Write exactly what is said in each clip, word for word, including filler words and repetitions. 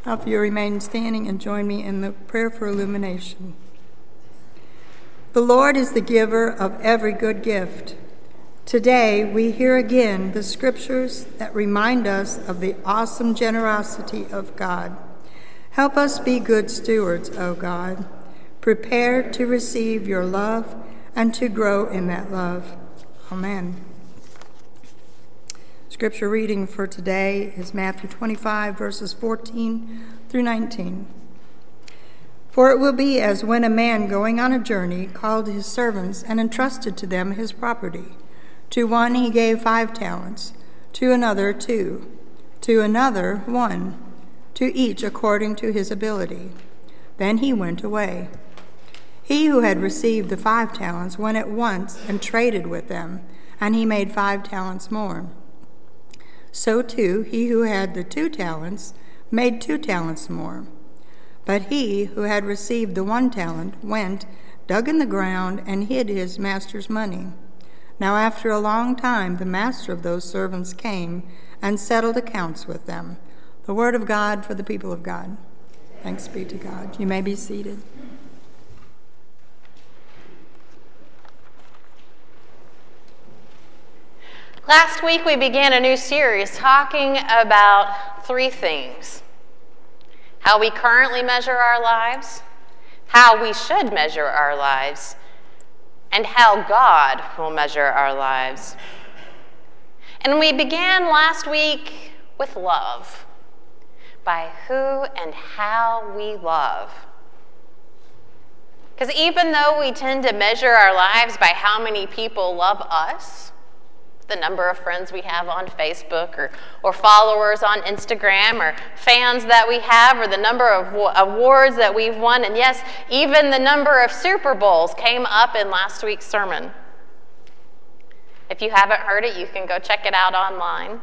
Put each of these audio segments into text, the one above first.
Now, if you remain standing and join me in the prayer for illumination. The Lord is the giver of every good gift. Today, we hear again the scriptures that remind us of the awesome generosity of God. Help us be good stewards, O God, prepared to receive your love and to grow in that love. Amen. Scripture reading for today is Matthew twenty-five, verses fourteen through nineteen. For it will be as when a man going on a journey called his servants and entrusted to them his property. To one he gave five talents, to another two, to another one, to each according to his ability. Then he went away. He who had received the five talents went at once and traded with them, and he made five talents more. So too he who had the two talents made two talents more. But he who had received the one talent went, dug in the ground, and hid his master's money. Now after a long time the master of those servants came and settled accounts with them. The word of God for the people of God. Thanks be to God. You may be seated. Last week we began a new series talking about three things: how we currently measure our lives, how we should measure our lives, and how God will measure our lives. And we began last week with love, by who and how we love. Because even though we tend to measure our lives by how many people love us, the number of friends we have on Facebook, or, or followers on Instagram, or fans that we have, or the number of w- awards that we've won, and yes, even the number of Super Bowls came up in last week's sermon. If you haven't heard it, you can go check it out online.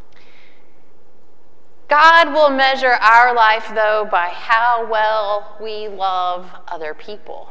God will measure our life, though, by how well we love other people.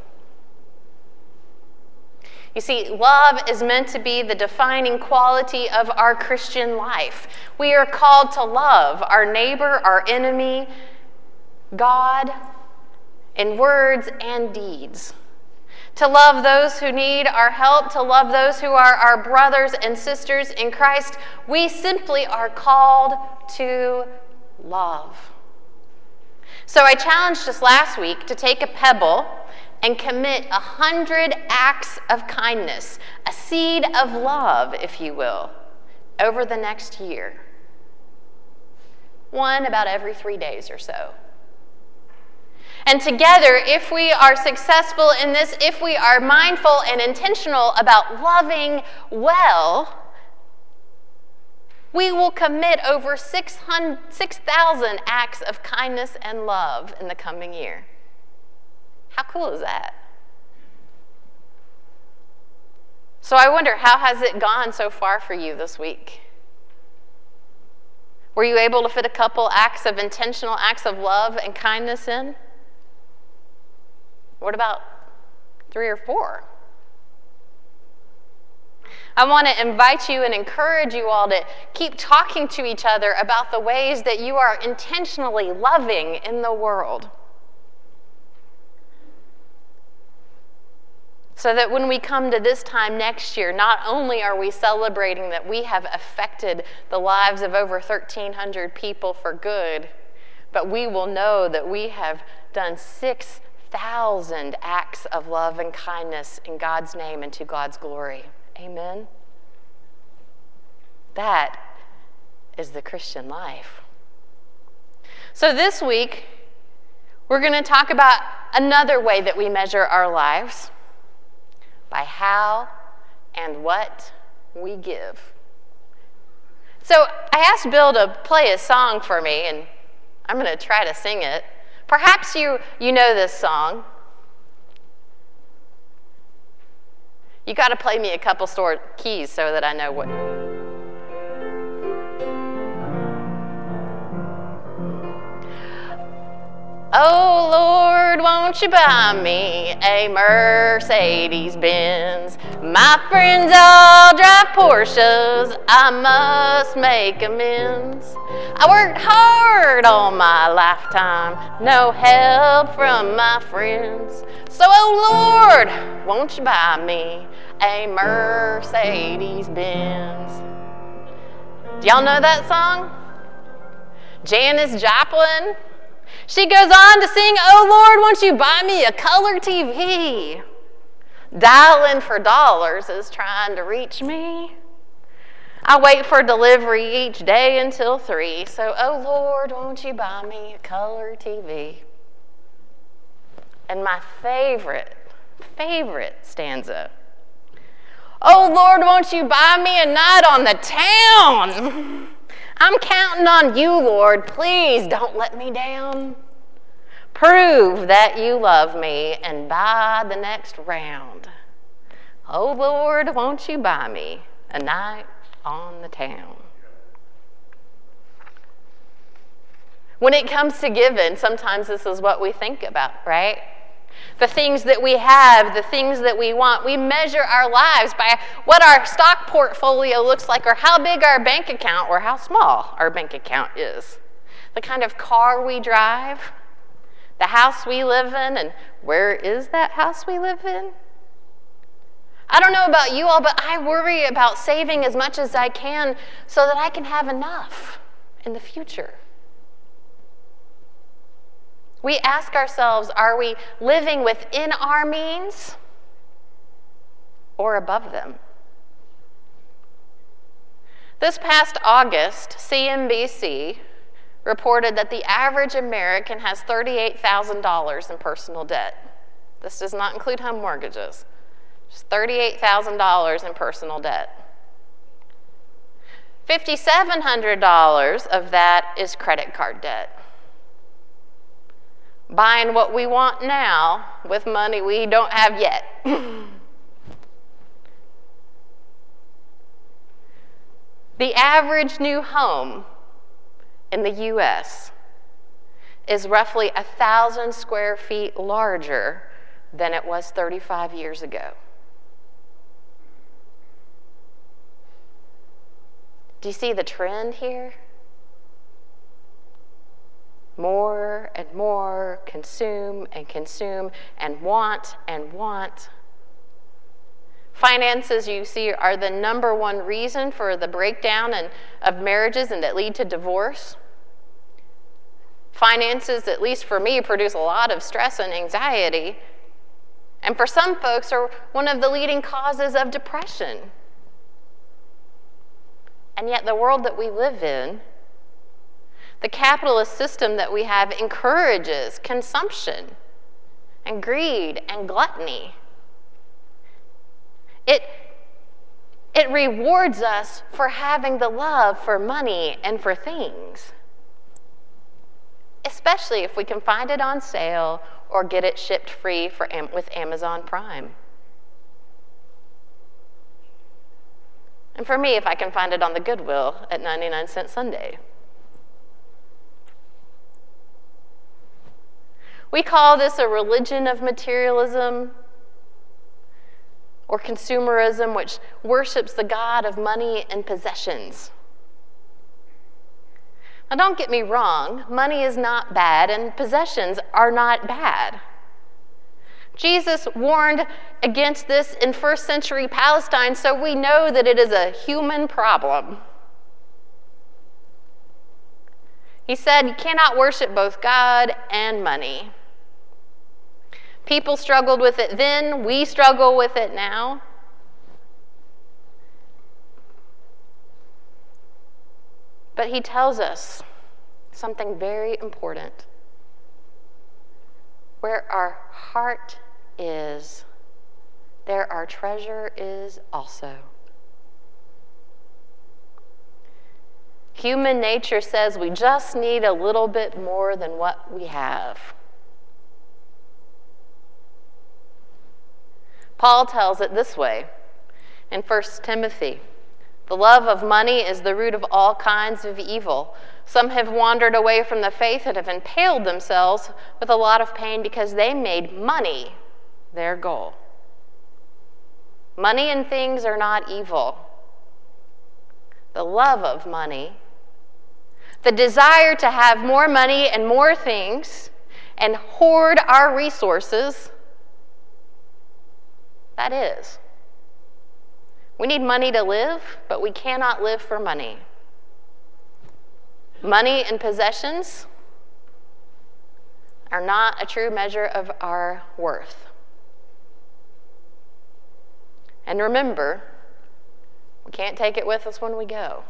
You see, love is meant to be the defining quality of our Christian life. We are called to love our neighbor, our enemy, God, in words and deeds. To love those who need our help, to love those who are our brothers and sisters in Christ. We simply are called to love. So I challenged us last week to take a pebble and commit a hundred acts of kindness, a seed of love, if you will, over the next year. One about every three days or so. And together, if we are successful in this, if we are mindful and intentional about loving well, we will commit over six thousand acts of kindness and love in the coming year. How cool is that? So I wonder, how has it gone so far for you this week? Were you able to fit a couple acts of intentional acts of love and kindness in? What about three or four? I want to invite you and encourage you all to keep talking to each other about the ways that you are intentionally loving in the world. So that when we come to this time next year, not only are we celebrating that we have affected the lives of over thirteen hundred people for good, but we will know that we have done six thousand acts of love and kindness in God's name and to God's glory. Amen? That is the Christian life. So this week, we're going to talk about another way that we measure our lives: by how and what we give. So I asked Bill to play a song for me, and I'm going to try to sing it. Perhaps you, you know this song. You got to play me a couple store keys so that I know what. Oh Lord, won't you buy me a Mercedes-Benz? My friends all drive Porsches, I must make amends. I worked hard all my lifetime, no help from my friends. So, oh Lord, won't you buy me a Mercedes-Benz? Do y'all know that song? Janis Joplin. She goes on to sing, oh Lord, won't you buy me a color T V? Dialing for dollars is trying to reach me. I wait for delivery each day until three. So, oh Lord, won't you buy me a color T V? And my favorite, favorite stanza. Oh Lord, won't you buy me a night on the town? I'm counting on you, Lord. Please don't let me down. Prove that you love me and buy the next round. Oh Lord, won't you buy me a night on the town? When it comes to giving, sometimes this is what we think about, right? The things that we have, the things that we want. We measure our lives by what our stock portfolio looks like, or how big our bank account, or how small our bank account is. The kind of car we drive, the house we live in, and where is that house we live in? I don't know about you all, but I worry about saving as much as I can so that I can have enough in the future. We ask ourselves, are we living within our means or above them? This past August, C N B C reported that the average American has thirty-eight thousand dollars in personal debt. This does not include home mortgages. Just thirty-eight thousand dollars in personal debt. five thousand seven hundred dollars of that is credit card debt. Buying what we want now with money we don't have yet. The average new home in the U S is roughly one thousand square feet larger than it was thirty-five years ago. Do you see the trend here? More and more, consume and consume, and want and want. Finances, you see, are the number one reason for the breakdown and, of marriages and that lead to divorce. Finances, at least for me, produce a lot of stress and anxiety. And for some folks, are one of the leading causes of depression. And yet the world that we live in, the capitalist system that we have, encourages consumption and greed and gluttony. It, it rewards us for having the love for money and for things, especially if we can find it on sale or get it shipped free for, with Amazon Prime. And for me, if I can find it on the Goodwill at ninety-nine cent Sunday. We call this a religion of materialism or consumerism, which worships the god of money and possessions. Now, don't get me wrong, money is not bad and possessions are not bad. Jesus warned against this in first century Palestine, so we know that it is a human problem. He said, you cannot worship both God and money. People struggled with it then, we struggle with it now. But he tells us something very important. Where our heart is, there our treasure is also. Human nature says we just need a little bit more than what we have. Paul tells it this way in First Timothy. The love of money is the root of all kinds of evil. Some have wandered away from the faith and have impaled themselves with a lot of pain because they made money their goal. Money and things are not evil. The love of money, the desire to have more money and more things and hoard our resources, that is. We need money to live, but we cannot live for money. Money and possessions are not a true measure of our worth. And remember, we can't take it with us when we go.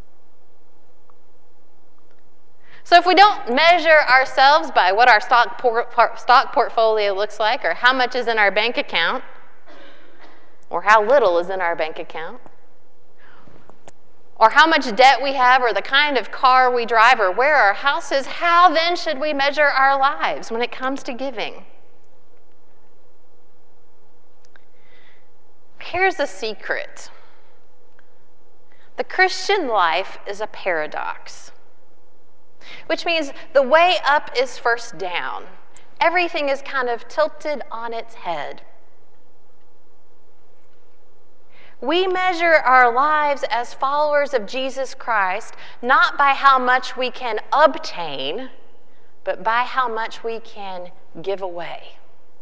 So if we don't measure ourselves by what our stock, por- stock portfolio looks like, or how much is in our bank account, or how little is in our bank account, or how much debt we have, or the kind of car we drive, or where our house is, how then should we measure our lives when it comes to giving? Here's a secret. The Christian life is a paradox, which means the way up is first down. Everything is kind of tilted on its head. We measure our lives as followers of Jesus Christ not by how much we can obtain, but by how much we can give away.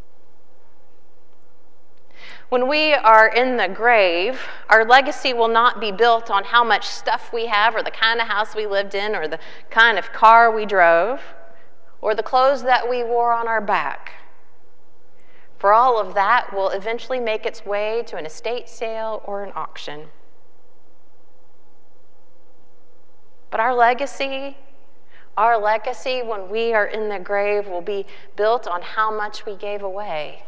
When we are in the grave, our legacy will not be built on how much stuff we have, or the kind of house we lived in, or the kind of car we drove, or the clothes that we wore on our back. For all of that will eventually make its way to an estate sale or an auction. But our legacy, our legacy when we are in the grave will be built on how much we gave away.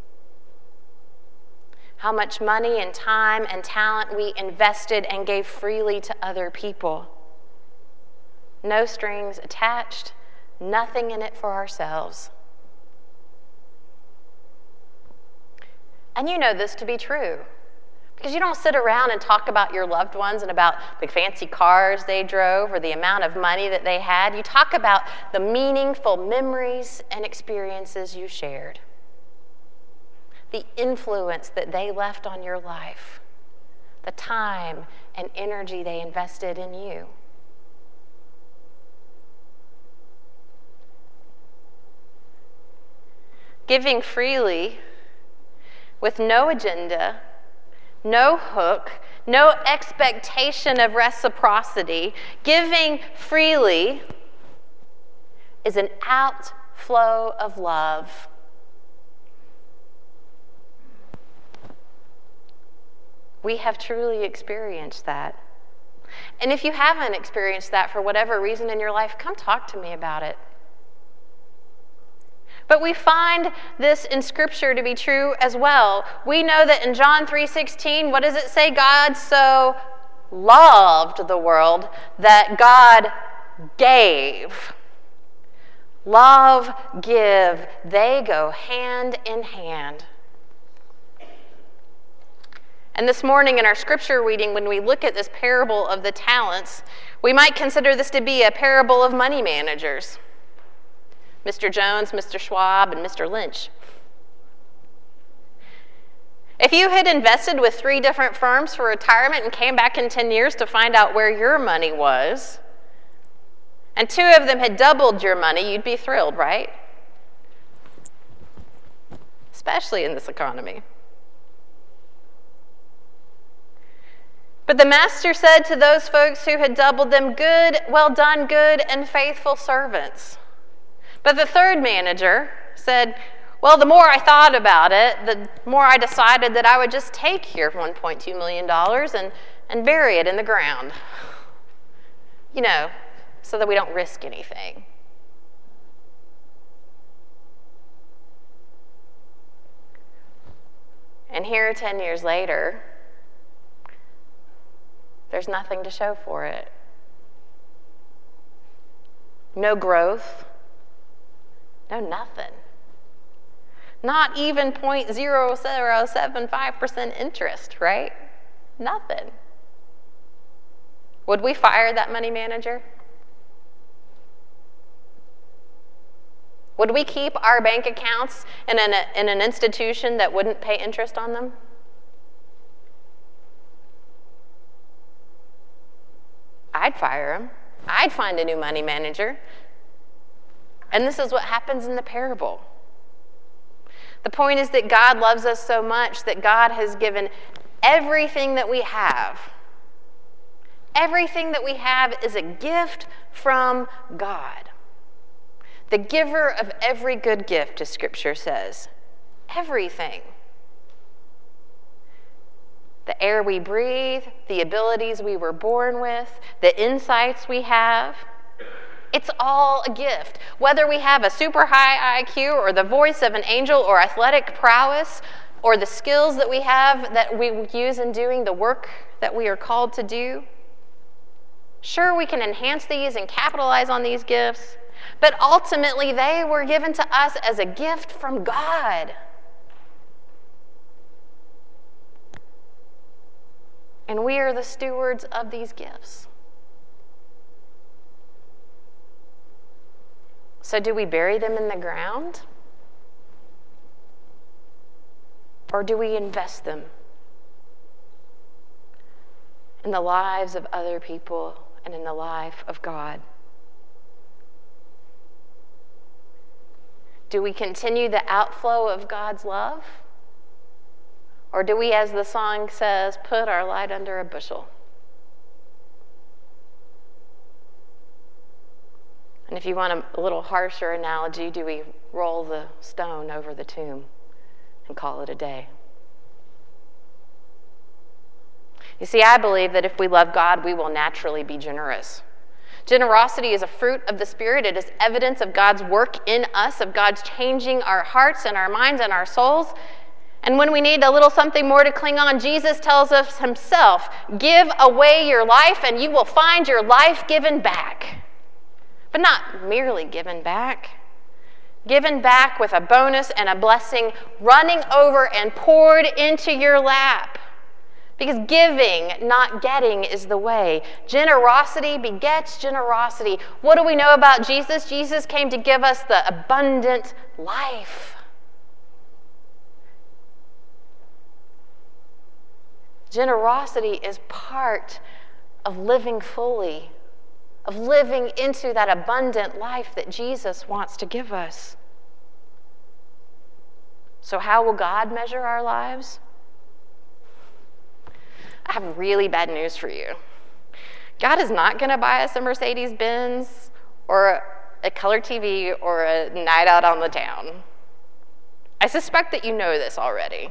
How much money and time and talent we invested and gave freely to other people. No strings attached, nothing in it for ourselves. And you know this to be true, because you don't sit around and talk about your loved ones and about the fancy cars they drove or the amount of money that they had. You talk about the meaningful memories and experiences you shared, the influence that they left on your life, the time and energy they invested in you. Giving freely with no agenda, no hook, no expectation of reciprocity, giving freely is an outflow of love. We have truly experienced that. And if you haven't experienced that for whatever reason in your life, come talk to me about it. But we find this in Scripture to be true as well. We know that in John three sixteen, what does it say? God so loved the world that God gave. Love, give, they go hand in hand. And this morning in our Scripture reading, when we look at this parable of the talents, we might consider this to be a parable of money managers. Mister Jones, Mister Schwab, and Mister Lynch. If you had invested with three different firms for retirement and came back in ten years to find out where your money was, and two of them had doubled your money, you'd be thrilled, right? Especially in this economy. But the master said to those folks who had doubled them, "Good, well done, good and faithful servants." But the third manager said, "Well, the more I thought about it, the more I decided that I would just take your one point two million dollars and, and bury it in the ground. You know, so that we don't risk anything." And here, ten years later, there's nothing to show for it. No growth. No, nothing. Not even zero point zero zero seven five percent interest, right? Nothing. Would we fire that money manager? Would we keep our bank accounts in an, in an institution that wouldn't pay interest on them? I'd fire him. I'd find a new money manager. And this is what happens in the parable. The point is that God loves us so much that God has given everything that we have. Everything that we have is a gift from God. The giver of every good gift, as Scripture says. Everything. The air we breathe, the abilities we were born with, the insights we have. It's all a gift. Whether we have a super high I Q or the voice of an angel or athletic prowess or the skills that we have that we use in doing the work that we are called to do. Sure, we can enhance these and capitalize on these gifts, but ultimately they were given to us as a gift from God. And we are the stewards of these gifts. So do we bury them in the ground? Or do we invest them in the lives of other people and in the life of God? Do we continue the outflow of God's love? Or do we, as the song says, put our light under a bushel? And if you want a, a little harsher analogy, do we roll the stone over the tomb and call it a day? You see, I believe that if we love God, we will naturally be generous. Generosity is a fruit of the Spirit. It is evidence of God's work in us, of God's changing our hearts and our minds and our souls. And when we need a little something more to cling on, Jesus tells us himself, give away your life and you will find your life given back. But not merely given back. Given back with a bonus and a blessing running over and poured into your lap. Because giving, not getting, is the way. Generosity begets generosity. What do we know about Jesus? Jesus came to give us the abundant life. Generosity is part of living fully, of living into that abundant life that Jesus wants to give us. So how will God measure our lives? I have really bad news for you. God is not going to buy us a Mercedes-Benz or a color T V or a night out on the town. I suspect that you know this already.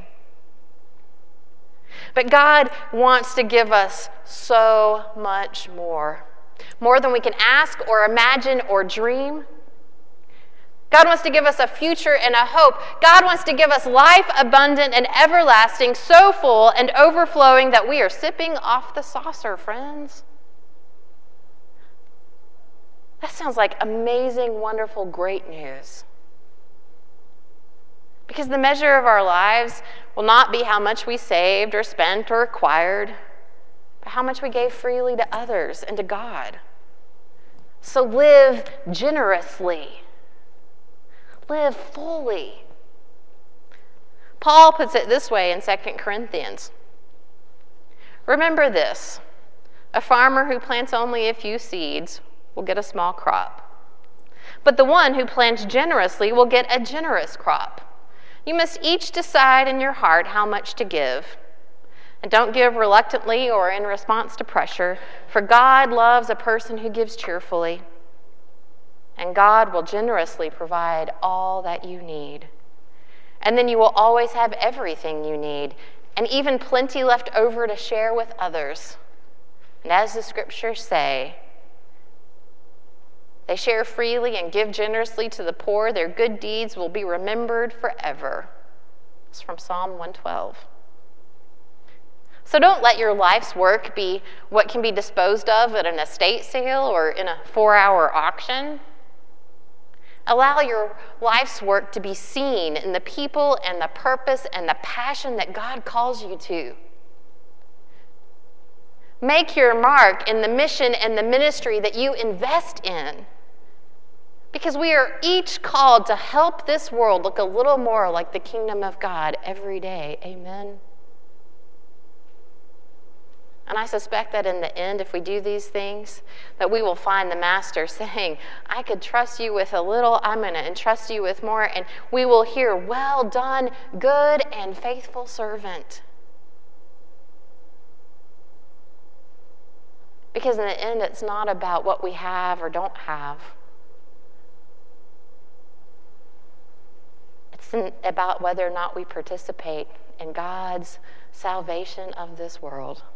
But God wants to give us so much more. More than we can ask or imagine or dream. God wants to give us a future and a hope. God wants to give us life abundant and everlasting, so full and overflowing that we are sipping off the saucer, friends. That sounds like amazing, wonderful, great news. Because the measure of our lives will not be how much we saved or spent or acquired, but how much we gave freely to others and to God. So live generously. Live fully. Paul puts it this way in Second Corinthians. Remember this, a farmer who plants only a few seeds will get a small crop, but the one who plants generously will get a generous crop. You must each decide in your heart how much to give. And don't give reluctantly or in response to pressure, for God loves a person who gives cheerfully. And God will generously provide all that you need. And then you will always have everything you need, and even plenty left over to share with others. And as the scriptures say, they share freely and give generously to the poor. Their good deeds will be remembered forever. It's from Psalm one twelve. So don't let your life's work be what can be disposed of at an estate sale or in a four-hour auction. Allow your life's work to be seen in the people and the purpose and the passion that God calls you to. Make your mark in the mission and the ministry that you invest in. Because we are each called to help this world look a little more like the kingdom of God every day. Amen. And I suspect that in the end, if we do these things, that we will find the Master saying, I could trust you with a little, I'm going to entrust you with more, and we will hear, well done, good and faithful servant. Because in the end, it's not about what we have or don't have. It's about whether or not we participate in God's salvation of this world.